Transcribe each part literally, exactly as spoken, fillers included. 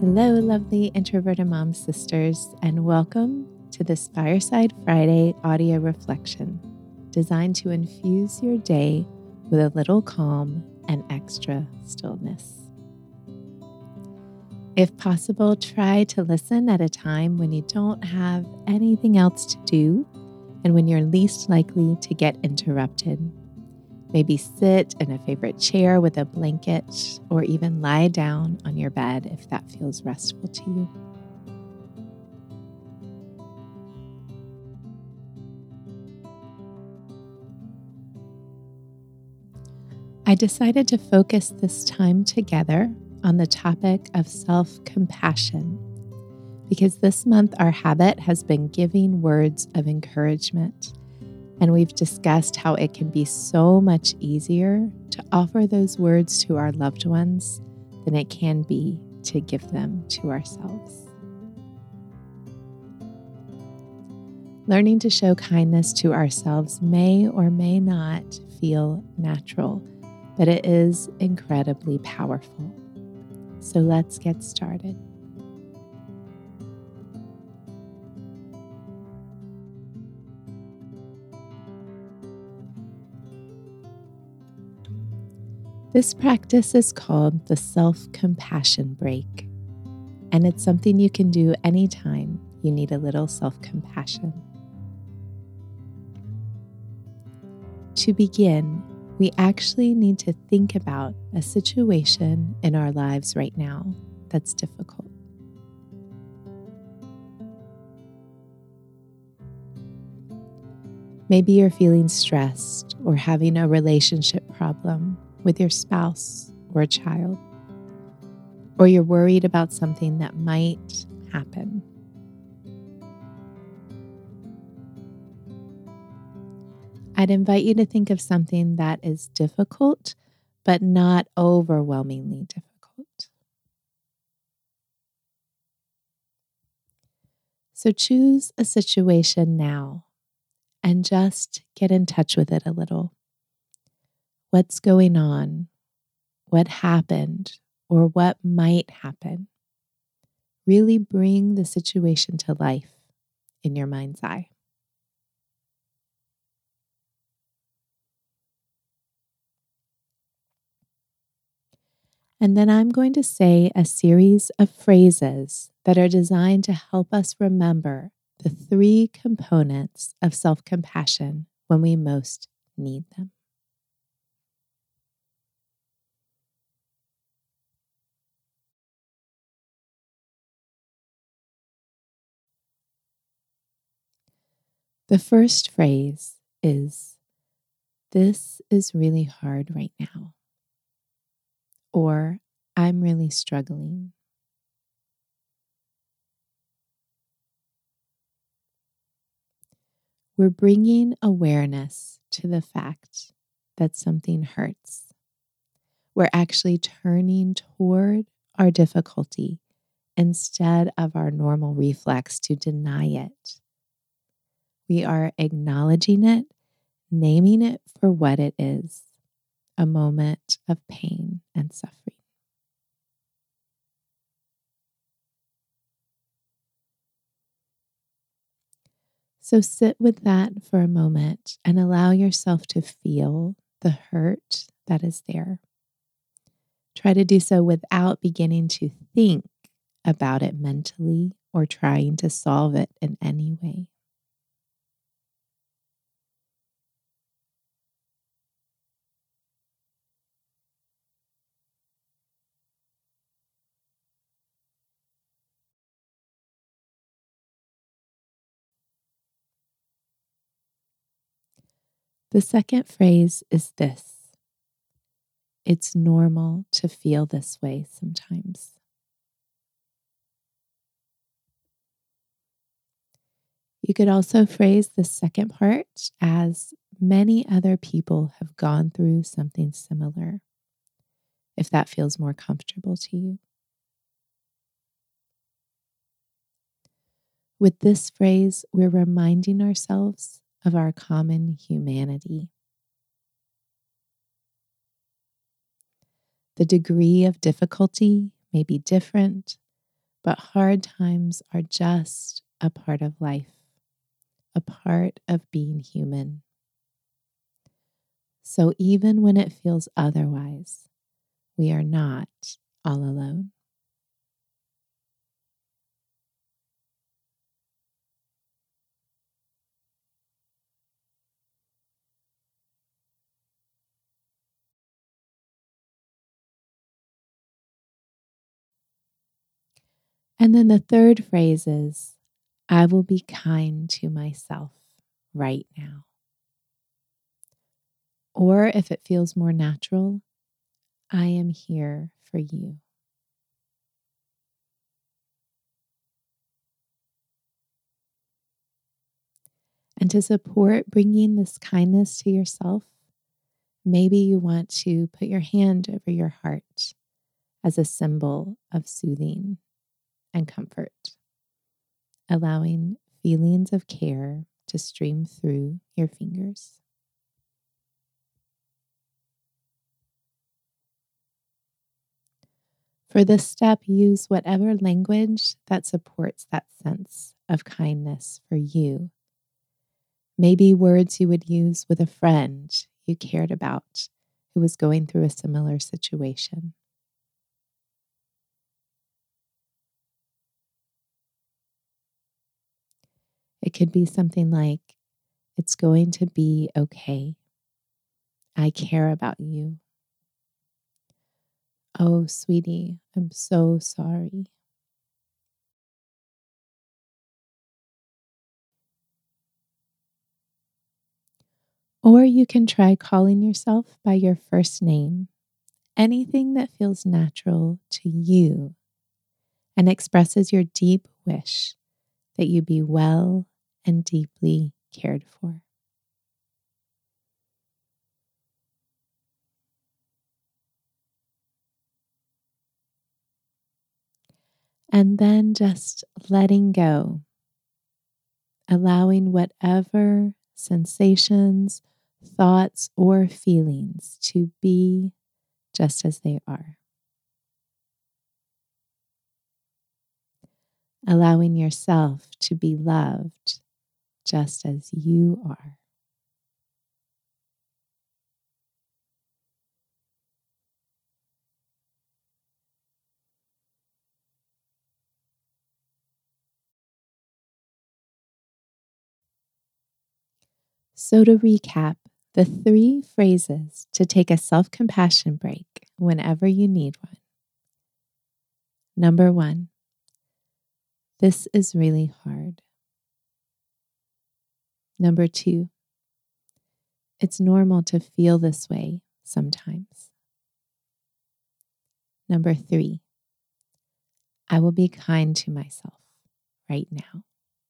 Hello, lovely introverted mom sisters, and welcome to this Fireside Friday audio reflection designed to infuse your day with a little calm and extra stillness. If possible, try to listen at a time when you don't have anything else to do and when you're least likely to get interrupted. Maybe sit in a favorite chair with a blanket or even lie down on your bed if that feels restful to you. I decided to focus this time together on the topic of self-compassion because this month our habit has been giving words of encouragement. And we've discussed how it can be so much easier to offer those words to our loved ones than it can be to give them to ourselves. Learning to show kindness to ourselves may or may not feel natural, but it is incredibly powerful. So let's get started. This practice is called the self-compassion break, and it's something you can do anytime you need a little self-compassion. To begin, we actually need to think about a situation in our lives right now that's difficult. Maybe you're feeling stressed or having a relationship problem with your spouse or a child, or you're worried about something that might happen. I'd invite you to think of something that is difficult, but not overwhelmingly difficult. So choose a situation now and just get in touch with it a little. What's going on? What happened? Or what might happen? Really bring the situation to life in your mind's eye. And then I'm going to say a series of phrases that are designed to help us remember the three components of self-compassion when we most need them. The first phrase is, "This is really hard right now," or "I'm really struggling." We're bringing awareness to the fact that something hurts. We're actually turning toward our difficulty instead of our normal reflex to deny it. We are acknowledging it, naming it for what it is, a moment of pain and suffering. So sit with that for a moment and allow yourself to feel the hurt that is there. Try to do so without beginning to think about it mentally or trying to solve it in any way. The second phrase is this: it's normal to feel this way sometimes. You could also phrase the second part as many other people have gone through something similar, if that feels more comfortable to you. With this phrase, we're reminding ourselves of our common humanity. The degree of difficulty may be different, but hard times are just a part of life, a part of being human. So even when it feels otherwise, we are not all alone. And then the third phrase is, I will be kind to myself right now. Or if it feels more natural, I am here for you. And to support bringing this kindness to yourself, maybe you want to put your hand over your heart as a symbol of soothing and comfort, allowing feelings of care to stream through your fingers. For this step, use whatever language that supports that sense of kindness for you. Maybe words you would use with a friend you cared about who was going through a similar situation. It could be something like, it's going to be okay. I care about you. Oh, sweetie, I'm so sorry. Or you can try calling yourself by your first name, anything that feels natural to you and expresses your deep wish that you be well and deeply cared for. And then just letting go, allowing whatever sensations, thoughts, or feelings to be just as they are. Allowing yourself to be loved just as you are. So, to recap, the three phrases to take a self compassion break whenever you need one. Number one, this is really hard. Number two, it's normal to feel this way sometimes. Number three, I will be kind to myself right now.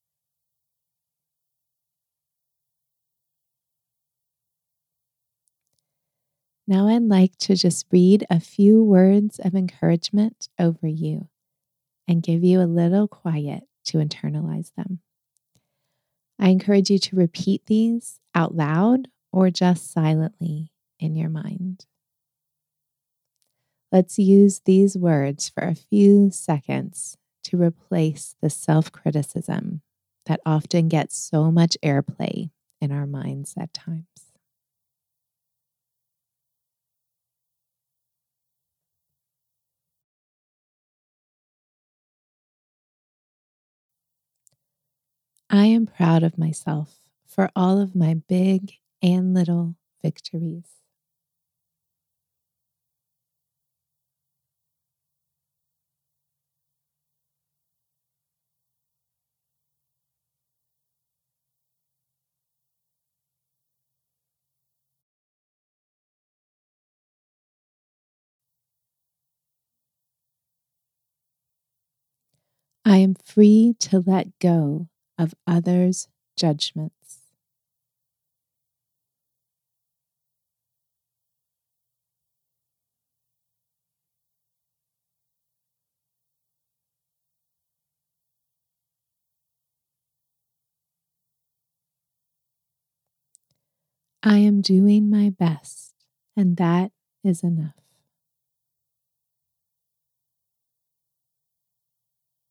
Now, I'd like to just read a few words of encouragement over you and give you a little quiet to internalize them. I encourage you to repeat these out loud or just silently in your mind. Let's use these words for a few seconds to replace the self-criticism that often gets so much airplay in our minds at times. I am proud of myself for all of my big and little victories. I am free to let go of others' judgments. I am doing my best, and that is enough.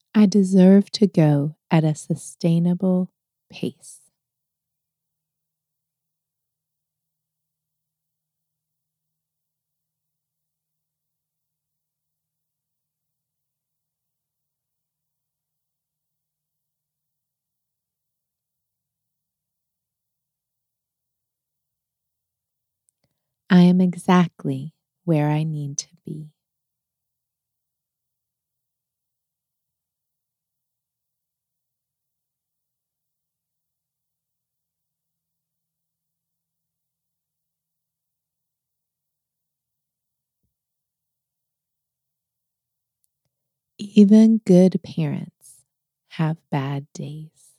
I deserve to go at a sustainable pace. I am exactly where I need to be. Even good parents have bad days.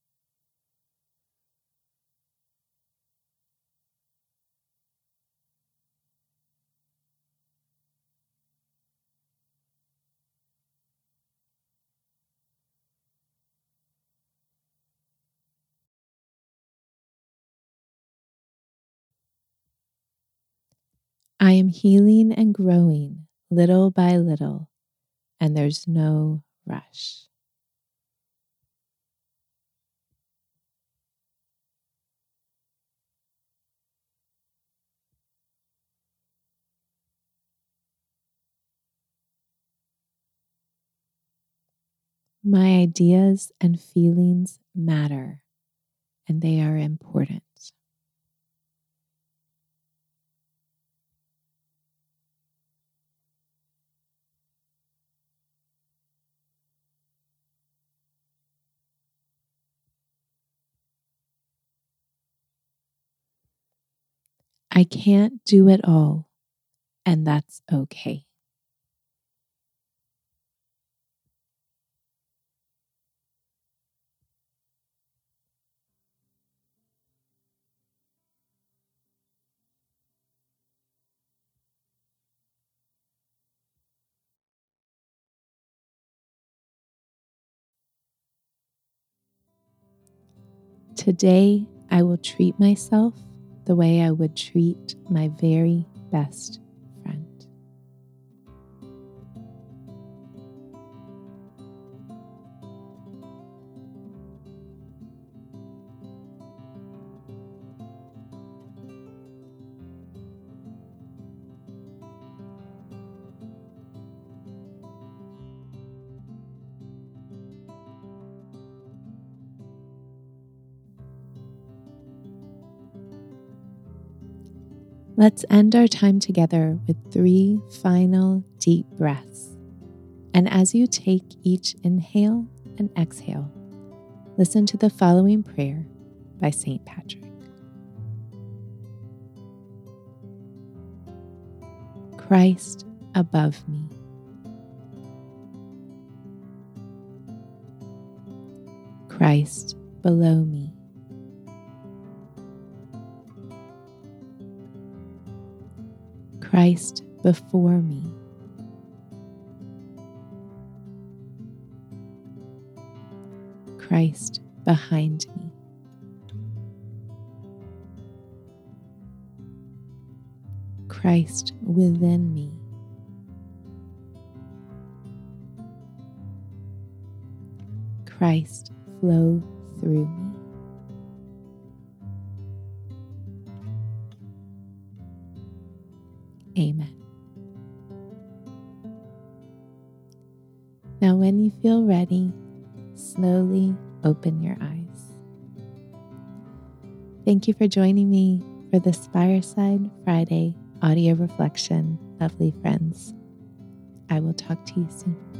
I am healing and growing little by little, and there's no rush. My ideas and feelings matter, and they are important. I can't do it all, and that's okay. Today, I will treat myself the way I would treat my very best friend. Let's end our time together with three final deep breaths. And as you take each inhale and exhale, listen to the following prayer by Saint Patrick. Christ above me. Christ below me. Christ before me. Christ behind me. Christ within me. Christ flow through me. Amen. Now, when you feel ready, slowly open your eyes. Thank you for joining me for this Fireside Friday audio reflection, lovely friends. I will talk to you soon.